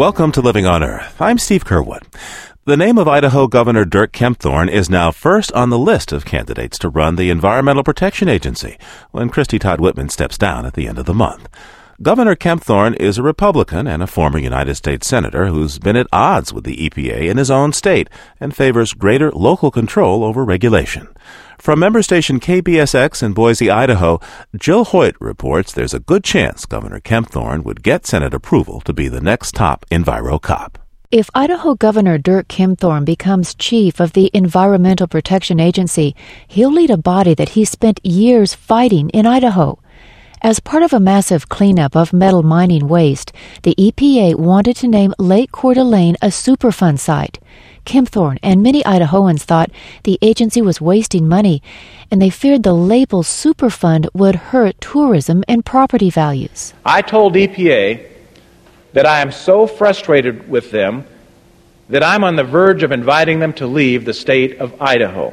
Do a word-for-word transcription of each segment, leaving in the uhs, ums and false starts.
Welcome to Living on Earth. I'm Steve Curwood. The name of Idaho Governor Dirk Kempthorne is now first on the list of candidates to run the Environmental Protection Agency when Christy Todd Whitman steps down at the end of the month. Governor Kempthorne is a Republican and a former United States Senator who's been at odds with the E P A in his own state and favors greater local control over regulation. From member station K B S X in Boise, Idaho, Jill Hoyt reports there's a good chance Governor Kempthorne would get Senate approval to be the next top Enviro cop. If Idaho Governor Dirk Kempthorne becomes chief of the Environmental Protection Agency, he'll lead a body that he spent years fighting in Idaho. As part of a massive cleanup of metal mining waste, the E P A wanted to name Lake Coeur d'Alene a Superfund site. Kempthorne and many Idahoans thought the agency was wasting money, and they feared the label Superfund would hurt tourism and property values. I told E P A that I am so frustrated with them that I'm on the verge of inviting them to leave the state of Idaho.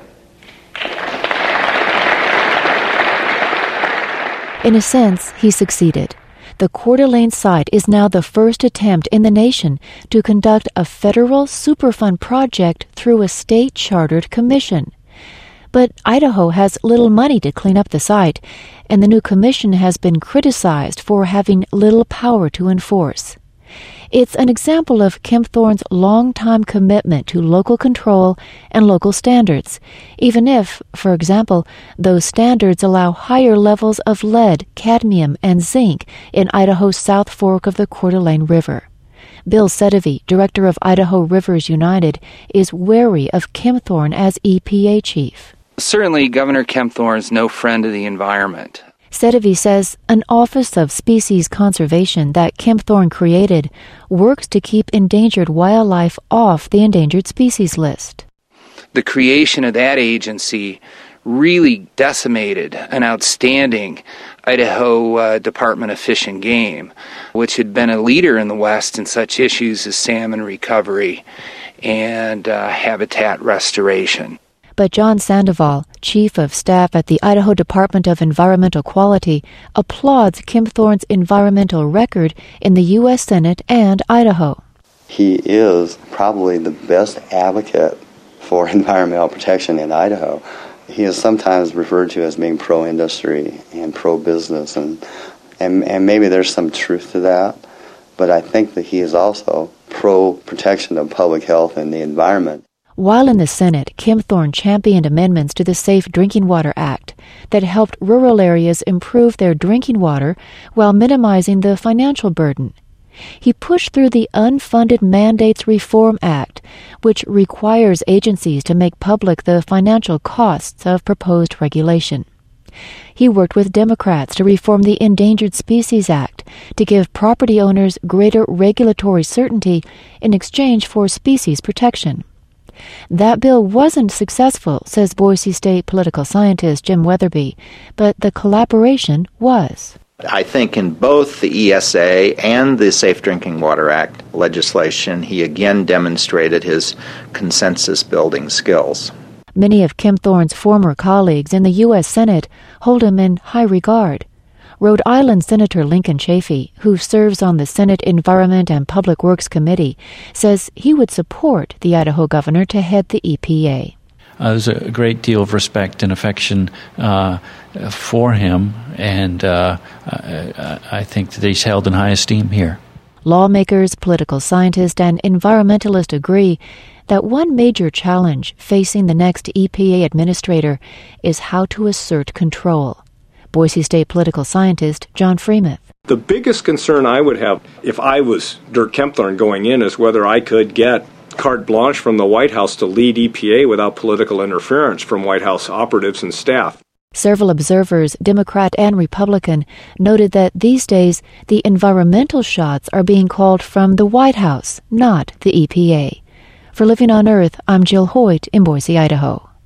In a sense, he succeeded. The Coeur d'Alene site is now the first attempt in the nation to conduct a federal Superfund project through a state-chartered commission. But Idaho has little money to clean up the site, and the new commission has been criticized for having little power to enforce. It's an example of Kempthorne's long-time commitment to local control and local standards, even if, for example, those standards allow higher levels of lead, cadmium, and zinc in Idaho's South Fork of the Coeur d'Alene River. Bill Sedivy, director of Idaho Rivers United, is wary of Kempthorne as E P A chief. Certainly, Governor Kempthorne is no friend of the environment. Sedivy says an Office of Species Conservation that Kempthorne created works to keep endangered wildlife off the endangered species list. The creation of that agency really decimated an outstanding Idaho uh, Department of Fish and Game, which had been a leader in the West in such issues as salmon recovery and uh, habitat restoration. But John Sandoval, chief of staff at the Idaho Department of Environmental Quality, applauds Kempthorne's environmental record in the U S Senate and Idaho. He is probably the best advocate for environmental protection in Idaho. He is sometimes referred to as being pro-industry and pro-business, and, and, and maybe there's some truth to that, but I think that he is also pro-protection of public health and the environment. While in the Senate, Kempthorne championed amendments to the Safe Drinking Water Act that helped rural areas improve their drinking water while minimizing the financial burden. He pushed through the Unfunded Mandates Reform Act, which requires agencies to make public the financial costs of proposed regulation. He worked with Democrats to reform the Endangered Species Act to give property owners greater regulatory certainty in exchange for species protection. That bill wasn't successful, says Boise State political scientist Jim Weatherby, but the collaboration was. I think in both the E S A and the Safe Drinking Water Act legislation, he again demonstrated his consensus-building skills. Many of Kempthorne's former colleagues in the U S Senate hold him in high regard. Rhode Island Senator Lincoln Chafee, who serves on the Senate Environment and Public Works Committee, says he would support the Idaho governor to head the E P A. Uh, there's a great deal of respect and affection uh, for him, and uh, I, I think that he's held in high esteem here. Lawmakers, political scientists, and environmentalists agree that one major challenge facing the next E P A administrator is how to assert control. Boise State political scientist John Freemuth. The biggest concern I would have if I was Dirk Kempthorne going in is whether I could get carte blanche from the White House to lead E P A without political interference from White House operatives and staff. Several observers, Democrat and Republican, noted that these days the environmental shots are being called from the White House, not the E P A. For Living on Earth, I'm Jill Hoyt in Boise, Idaho.